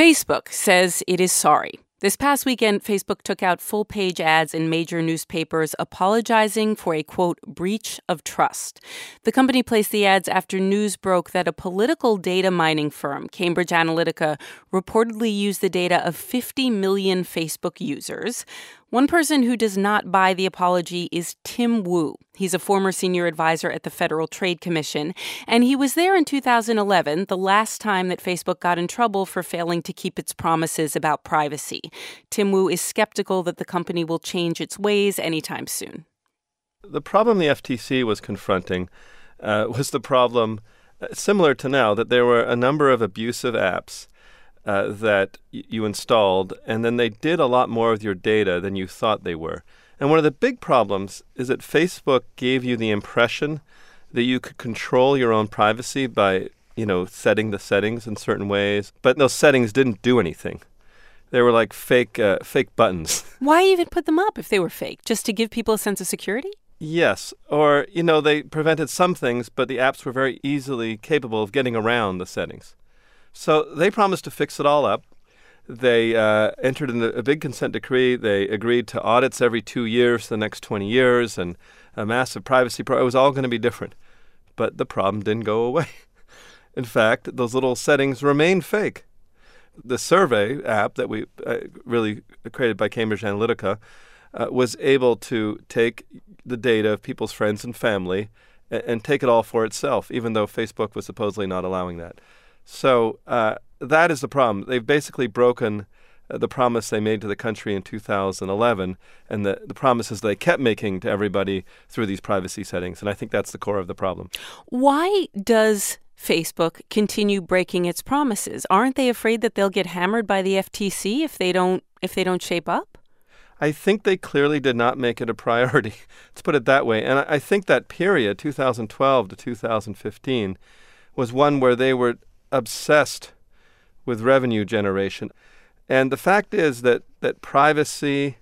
Facebook says it is sorry. This past weekend, Facebook took out full-page ads in major newspapers apologizing for a, quote, breach of trust. The company placed the ads after news broke that a political data mining firm, Cambridge Analytica, reportedly used the data of 50 million Facebook users. One person who does not buy the apology is Tim Wu. He's a former senior advisor at the Federal Trade Commission, and he was there in 2011, the last time that Facebook got in trouble for failing to keep its promises about privacy. Tim Wu is skeptical that the company will change its ways anytime soon. The problem the FTC was confronting was the problem, similar to now, that there were a number of abusive apps that you installed, and then they did a lot more with your data than you thought they were. And one of the big problems is that Facebook gave you the impression that you could control your own privacy by, setting the settings in certain ways. But those settings didn't do anything. They were like fake buttons. Why even put them up if they were fake? Just to give people a sense of security? Yes. Or, they prevented some things, but the apps were very easily capable of getting around the settings. So they promised to fix it all up. They entered in a big consent decree. They agreed to audits every 2 years for the next 20 years and a massive privacy program. It was all going to be different. But the problem didn't go away. In fact, those little settings remained fake. The survey app that we really created by Cambridge Analytica was able to take the data of people's friends and family and take it all for itself, even though Facebook was supposedly not allowing that. So that is the problem. They've basically broken the promise they made to the country in 2011 and the promises they kept making to everybody through these privacy settings. And I think that's the core of the problem. Why does Facebook continue breaking its promises? Aren't they afraid that they'll get hammered by the FTC if they don't shape up? I think they clearly did not make it a priority. Let's put it that way. And I think that period, 2012 to 2015, was one where they were obsessed with revenue generation. And the fact is that privacy,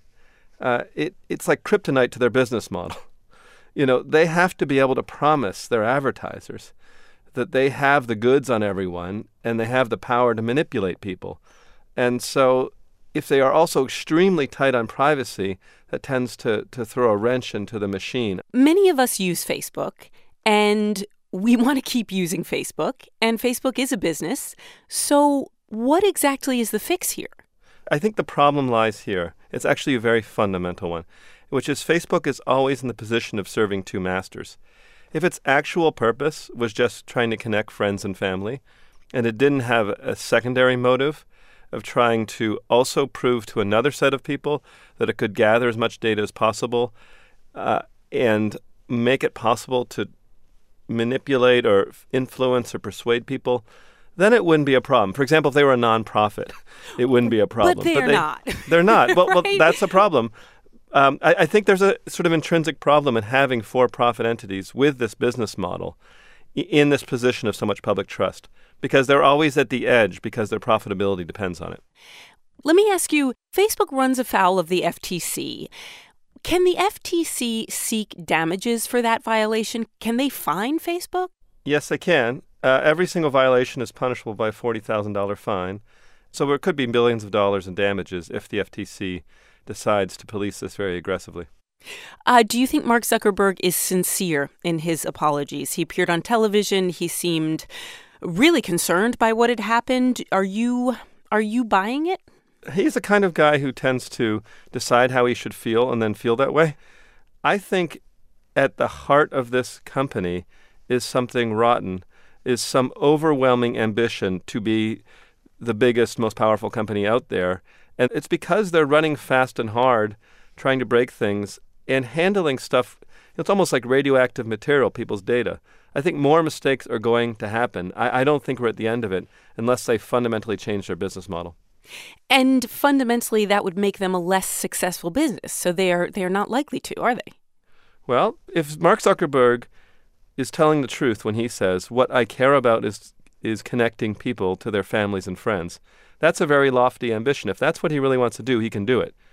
it's like kryptonite to their business model. They have to be able to promise their advertisers that they have the goods on everyone and they have the power to manipulate people. And so if they are also extremely tight on privacy, that tends to throw a wrench into the machine. Many of us use Facebook, and we want to keep using Facebook, and Facebook is a business. So what exactly is the fix here? I think the problem lies here. It's actually a very fundamental one, which is Facebook is always in the position of serving two masters. If its actual purpose was just trying to connect friends and family, and it didn't have a secondary motive of trying to also prove to another set of people that it could gather as much data as possible and make it possible to manipulate or influence or persuade people, then it wouldn't be a problem. For example, if they were a nonprofit, it wouldn't be a problem. But they're not. They're not. Well, Right? well, that's a problem. I think there's a sort of intrinsic problem in having for-profit entities with this business model in this position of so much public trust, because they're always at the edge because their profitability depends on it. Let me ask you, Facebook runs afoul of the FTC. Can the FTC seek damages for that violation? Can they fine Facebook? Yes, they can. Every single violation is punishable by a $40,000 fine. So it could be billions of dollars in damages if the FTC decides to police this very aggressively. Do you think Mark Zuckerberg is sincere in his apologies? He appeared on television. He seemed really concerned by what had happened. Are you buying it? He's the kind of guy who tends to decide how he should feel and then feel that way. I think at the heart of this company is something rotten, is some overwhelming ambition to be the biggest, most powerful company out there. And it's because they're running fast and hard, trying to break things and handling stuff. It's almost like radioactive material, people's data. I think more mistakes are going to happen. I don't think we're at the end of it unless they fundamentally change their business model. And fundamentally, that would make them a less successful business. So they are not likely to, are they? Well, if Mark Zuckerberg is telling the truth when he says, what I care about is connecting people to their families and friends, that's a very lofty ambition. If that's what he really wants to do, he can do it.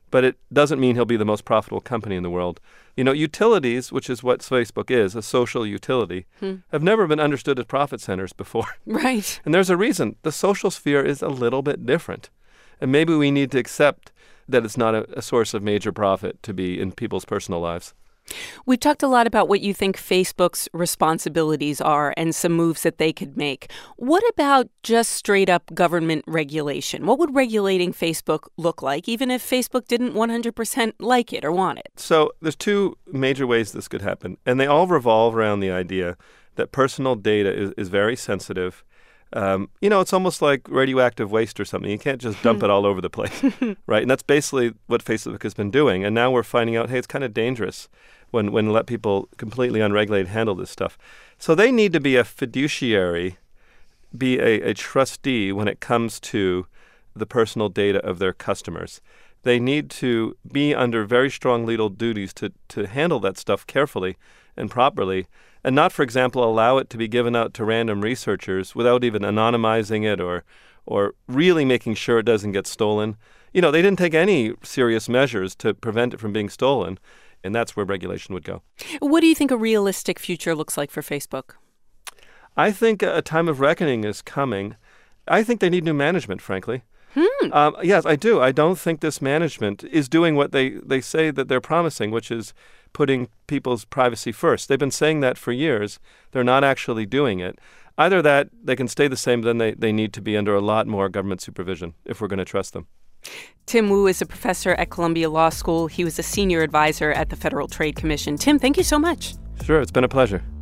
but it doesn't mean he'll be the most profitable company in the world. You know, utilities, which is what Facebook is, a social utility, have never been understood as profit centers before. Right. And there's a reason. The social sphere is a little bit different. And maybe we need to accept that it's not a source of major profit to be in people's personal lives. We've talked a lot about what you think Facebook's responsibilities are and some moves that they could make. What about just straight up government regulation? What would regulating Facebook look like, even if Facebook didn't 100% like it or want it? So there's two major ways this could happen, and they all revolve around the idea that personal data is very sensitive. It's almost like radioactive waste or something. You can't just dump it all over the place, right? And that's basically what Facebook has been doing. And now we're finding out, hey, it's kind of dangerous when let people completely unregulated handle this stuff. So they need to be a fiduciary, be a trustee when it comes to the personal data of their customers. They need to be under very strong legal duties to handle that stuff carefully and properly, and not, for example, allow it to be given out to random researchers without even anonymizing it or really making sure it doesn't get stolen. You know, they didn't take any serious measures to prevent it from being stolen, and that's where regulation would go. What do you think a realistic future looks like for Facebook? I think a time of reckoning is coming. I think they need new management, frankly. Yes, I do. I don't think this management is doing what they say that they're promising, which is putting people's privacy first. They've been saying that for years. They're not actually doing it. Either that, they can stay the same, then they need to be under a lot more government supervision if we're going to trust them. Tim Wu is a professor at Columbia Law School. He was a senior advisor at the Federal Trade Commission. Tim, thank you so much. Sure, it's been a pleasure.